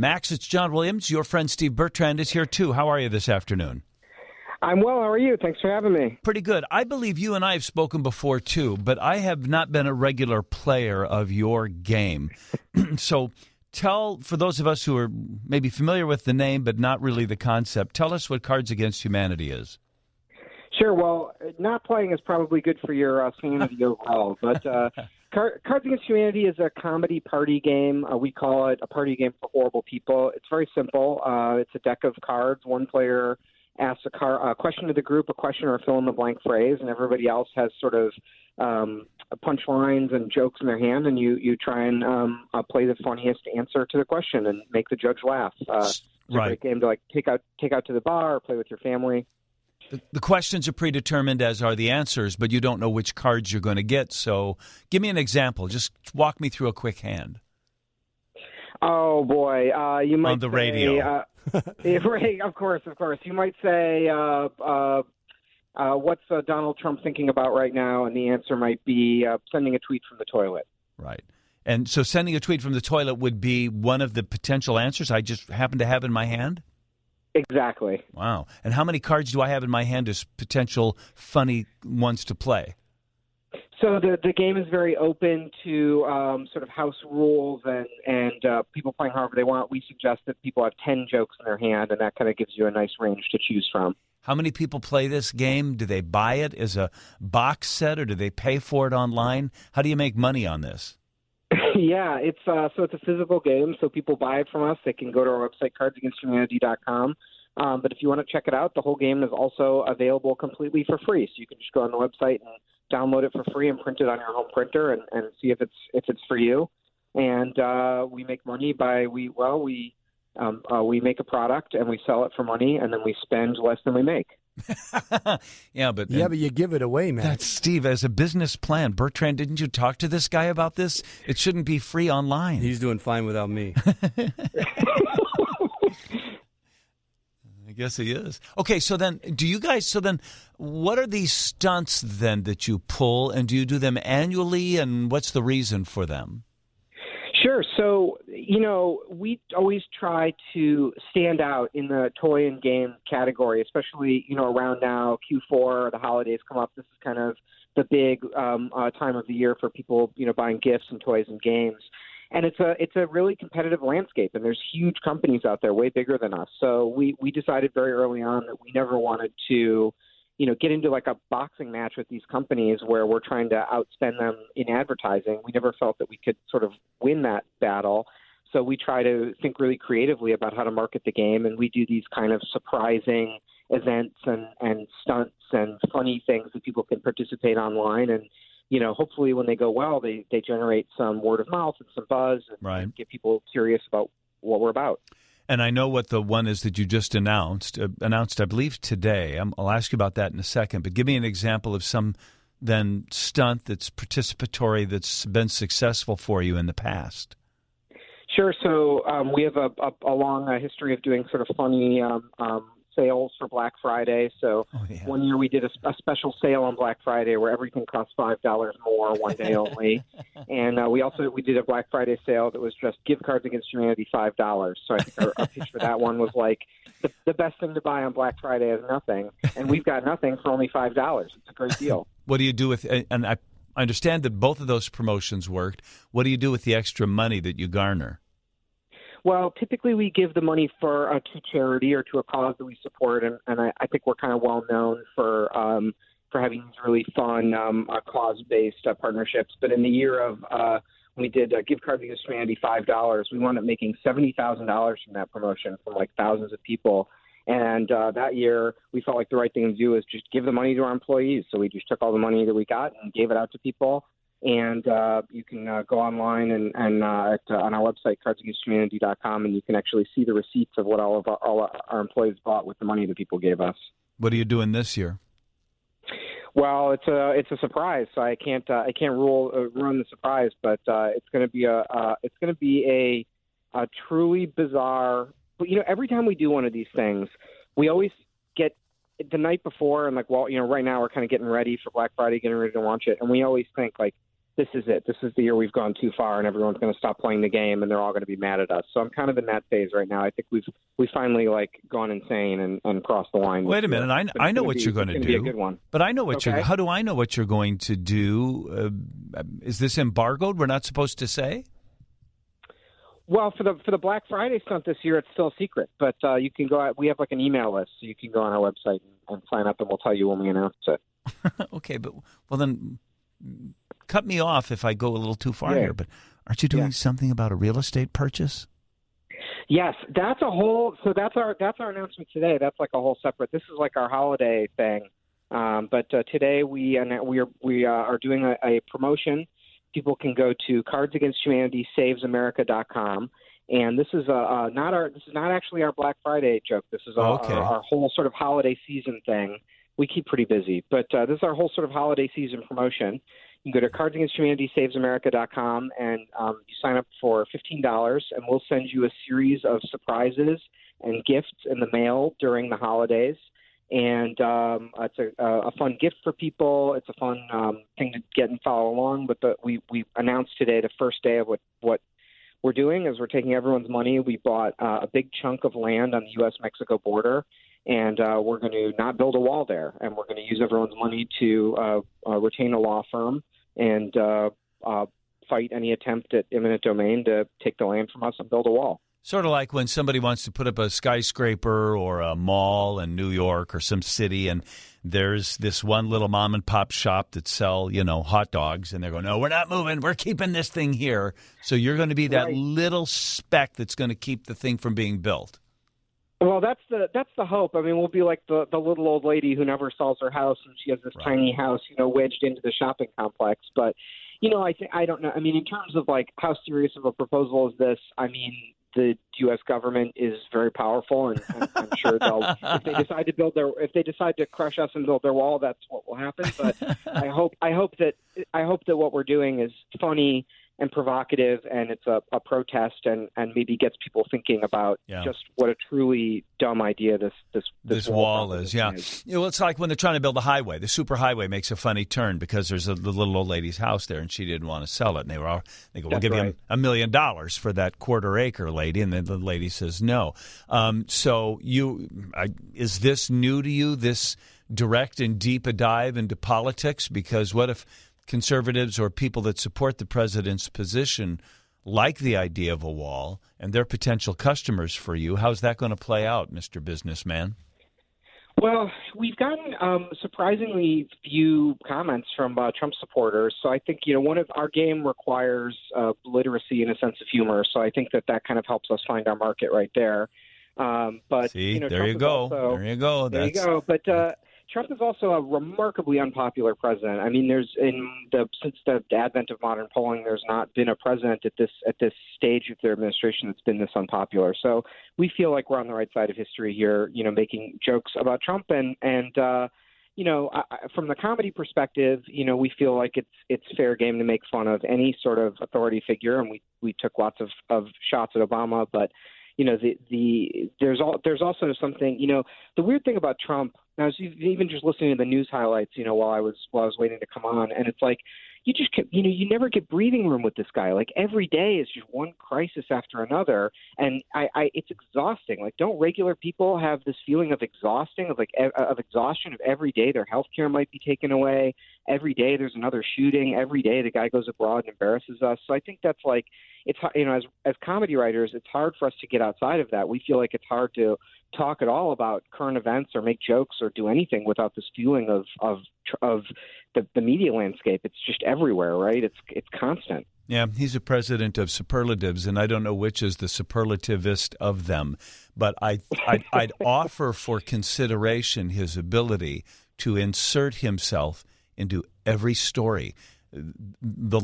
Max, it's John Williams. Your friend Steve Bertrand is here, too. How are you this afternoon? I'm well. How are you? Thanks for having me. Pretty good. I believe you and I have spoken before, too, but I have not been a regular player of your game. So tell, for those of us who are maybe familiar with the name but not really the concept, tell us what Cards Against Humanity is. Sure. Well, not playing is probably good for your sanity overall, but Cards Against Humanity is a comedy party game. We call it a party game for horrible people. It's very simple. It's a deck of cards. One player asks a question to the group, a question or a fill-in-the-blank phrase, and everybody else has sort of punchlines and jokes in their hand, and you try and play the funniest answer to the question and make the judge laugh. It's a great game to take out to the bar or play with your family. The questions are predetermined, as are the answers, but you don't know which cards you're going to get. So give me an example. Just walk me through a quick hand. Oh, boy. You might on the radio. Right, of course. You might say, what's Donald Trump thinking about right now? And the answer might be sending a tweet from the toilet. Right. And so sending a tweet from the toilet would be one of the potential answers I just happen to have in my hand? Exactly. Wow. And how many cards do I have in my hand as potential funny ones to play? So the game is very open to sort of house rules and people playing however they want. We suggest that people have 10 jokes in their hand, and that kind of gives you a nice range to choose from. How many people play this game? Do they buy it as a box set, or do they pay for it online? How do you make money on this? Yeah, it's a physical game, so people buy it from us. They can go to our website, cardsagainsthumanity.com. But if you want to check it out, the whole game is also available completely for free. So you can just go on the website and download it for free and print it on your home printer and see if it's for you. And we make money by we make a product and we sell it for money, and then we spend less than we make. Yeah, but you give it away, man. That's Steve, as a business plan. Bertrand, didn't you talk to this guy about this? It shouldn't be free online. He's doing fine without me. I guess he is. Okay, so then what are these stunts then that you pull, and do you do them annually, and what's the reason for them? Sure. So, we always try to stand out in the toy and game category, especially, around now, Q4, the holidays come up. This is kind of the big time of the year for people, buying gifts and toys and games. And it's a really competitive landscape, and there's huge companies out there way bigger than us. So we decided very early on that we never wanted to, get into like a boxing match with these companies where we're trying to outspend them in advertising. We never felt that we could sort of win that battle. So we try to think really creatively about how to market the game, and we do these kind of surprising events and stunts and funny things that people can participate online. And hopefully when they go well, they generate some word of mouth and some buzz and get people curious about what we're about. And I know what the one is that you just announced, I believe, today. I'll ask you about that in a second. But give me an example of some then stunt that's participatory that's been successful for you in the past. Sure. So we have a long history of doing sort of funny sales for Black Friday. So One year we did a special sale on Black Friday where everything cost $5 more one day only. And we did a Black Friday sale that was just give Cards Against Humanity $5. So I think our pitch for that one was like the best thing to buy on Black Friday is nothing. And we've got nothing for only $5. It's a great deal. What do you do with, and I understand that both of those promotions worked. What do you do with the extra money that you garner? Well, typically we give the money to charity or to a cause that we support, and I think we're kind of well known for having these really fun cause-based partnerships. But in the year of when we did Give Cards Against Humanity $5, we wound up making $70,000 from that promotion from like thousands of people. And that year we felt like the right thing to do is just give the money to our employees. So we just took all the money that we got and gave it out to people. And you can go online and on our website, cardsagainsthumanity.com, and you can actually see the receipts of what all our employees bought with the money that people gave us. What are you doing this year? Well, it's a surprise, so I can't ruin the surprise. But it's going to be a truly bizarre. But every time we do one of these things, we always get the night before and right now we're kind of getting ready for Black Friday, getting ready to launch it, and we always think like, this is it. This is the year we've gone too far, and everyone's going to stop playing the game, and they're all going to be mad at us. So I'm kind of in that phase right now. I think we've finally gone insane and crossed the line. Wait a minute, I know what you're going to do. Be a good one. But I know what you're. How do I know what you're going to do? Is this embargoed? We're not supposed to say. Well, for the Black Friday stunt this year, it's still a secret. But you can go out. We have an email list, so you can go on our website and sign up, and we'll tell you when we announce it. Okay, but then cut me off if I go a little too far here. But aren't you doing something about a real estate purchase? Yes, that's a whole. So that's our announcement today. That's like a whole separate. This is like our holiday thing. But today we are doing a promotion. People can go to cardsagainsthumanityssavesamerica.com, and this is not actually our Black Friday joke. This is our whole sort of holiday season thing. We keep pretty busy, but this is our whole sort of holiday season promotion. You can go to cardsagainsthumanityssavesamerica.com and you sign up for $15, and we'll send you a series of surprises and gifts in the mail during the holidays. And it's a fun gift for people. It's a fun thing to get and follow along. But we announced today the first day of what we're doing is we're taking everyone's money. We bought a big chunk of land on the U.S.-Mexico border, and we're going to not build a wall there. And we're going to use everyone's money to retain a law firm and fight any attempt at eminent domain to take the land from us and build a wall. Sort of like when somebody wants to put up a skyscraper or a mall in New York or some city, and there's this one little mom and pop shop that sell, hot dogs, and they're going, no, we're not moving. We're keeping this thing here. So you're going to be that little speck that's going to keep the thing from being built. Well, that's the hope. I mean, we'll be like the little old lady who never sells her house, and she has this tiny house, wedged into the shopping complex. But, I don't know. I mean, in terms of how serious of a proposal is this? I mean, the U.S. government is very powerful, and I'm sure if they decide to crush us and build their wall, that's what will happen. But I hope that what we're doing is funny and provocative, and it's a protest, and maybe gets people thinking about just what a truly dumb idea this wall is. Yeah, it's like when they're trying to build a highway. The superhighway makes a funny turn because there's the little old lady's house there, and she didn't want to sell it. And they go, "We'll give you $1 million for that quarter-acre, lady," and then the lady says no. So is this new to you? This direct and deep a dive into politics? Because what if conservatives or people that support the president's position like the idea of a wall and they're potential customers for you? How's that going to play out, Mr. Businessman? Well, we've gotten surprisingly few comments from Trump supporters. So I think, one of our game requires literacy and a sense of humor. So I think that kind of helps us find our market right there. But see, there Trump you go. There you go. But Trump is also a remarkably unpopular president. I mean, since the advent of modern polling, there's not been a president at this stage of their administration that's been this unpopular. So we feel like we're on the right side of history here, making jokes about Trump and from the comedy perspective, we feel like it's fair game to make fun of any sort of authority figure, and we took lots of shots at Obama, but there's also something, the weird thing about Trump. Now, I was even just listening to the news highlights, while I was waiting to come on, and it's like you just you never get breathing room with this guy. Like every day is just one crisis after another, and it's exhausting. Like, don't regular people have this feeling of exhaustion of every day their health care might be taken away, every day there's another shooting, every day the guy goes abroad and embarrasses us. So I think that's it's as comedy writers, it's hard for us to get outside of that. We feel like it's hard to talk at all about current events or make jokes or do anything without this feeling of the media landscape. It's just everywhere, right? It's constant. Yeah, he's a president of superlatives, and I don't know which is the superlativist of them, but I'd offer for consideration his ability to insert himself into every story. The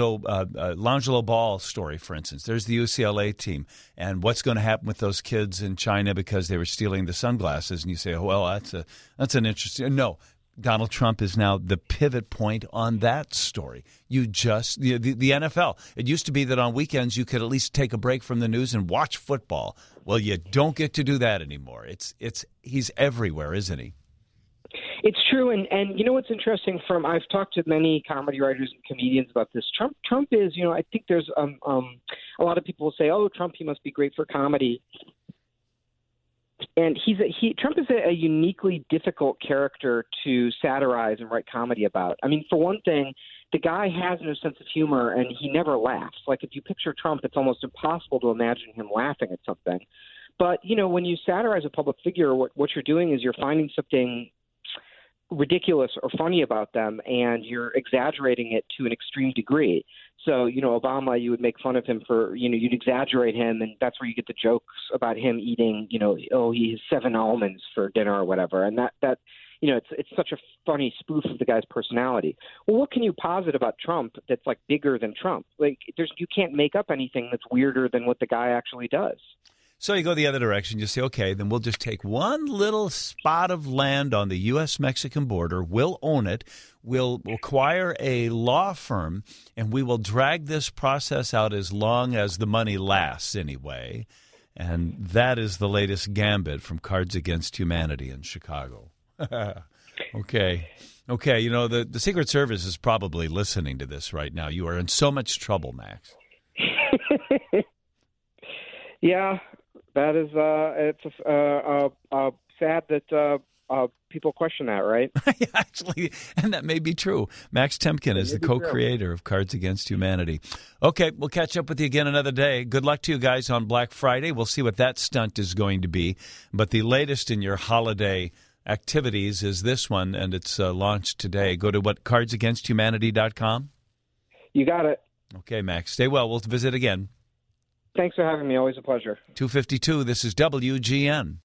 Langelo Ball story, for instance. There's the UCLA team, and what's going to happen with those kids in China because they were stealing the sunglasses? And you say, well, that's an interesting. No, Donald Trump is now the pivot point on that story. The NFL. It used to be that on weekends you could at least take a break from the news and watch football. Well, you don't get to do that anymore. He's everywhere, isn't he? It's true, and you know what's interesting? I've talked to many comedy writers and comedians about this. Trump is, I think there's a lot of people will say, "Oh, Trump, he must be great for comedy," and Trump is a uniquely difficult character to satirize and write comedy about. I mean, for one thing, the guy has no sense of humor, and he never laughs. Like if you picture Trump, it's almost impossible to imagine him laughing at something. But when you satirize a public figure, what you're doing is you're finding something ridiculous or funny about them, and you're exaggerating it to an extreme degree. So, Obama, you would make fun of him for, you'd exaggerate him, and that's where you get the jokes about him eating, he has 7 almonds for dinner or whatever. And that it's such a funny spoof of the guy's personality. Well, what can you posit about Trump that's like bigger than Trump? Like, you can't make up anything that's weirder than what the guy actually does. So you go the other direction. You say, okay, then we'll just take one little spot of land on the U.S.-Mexican border. We'll own it. We'll acquire a law firm, and we will drag this process out as long as the money lasts anyway. And that is the latest gambit from Cards Against Humanity in Chicago. Okay. The Secret Service is probably listening to this right now. You are in so much trouble, Max. Yeah. That is, it's sad that people question that, right? Actually, and that may be true. Max Temkin is the co-creator of Cards Against Humanity. Okay, we'll catch up with you again another day. Good luck to you guys on Black Friday. We'll see what that stunt is going to be. But the latest in your holiday activities is this one, and it's launched today. Go to cardsagainsthumanity.com? You got it. Okay, Max. Stay well. We'll visit again. Thanks for having me. Always a pleasure. 2:52. This is WGN.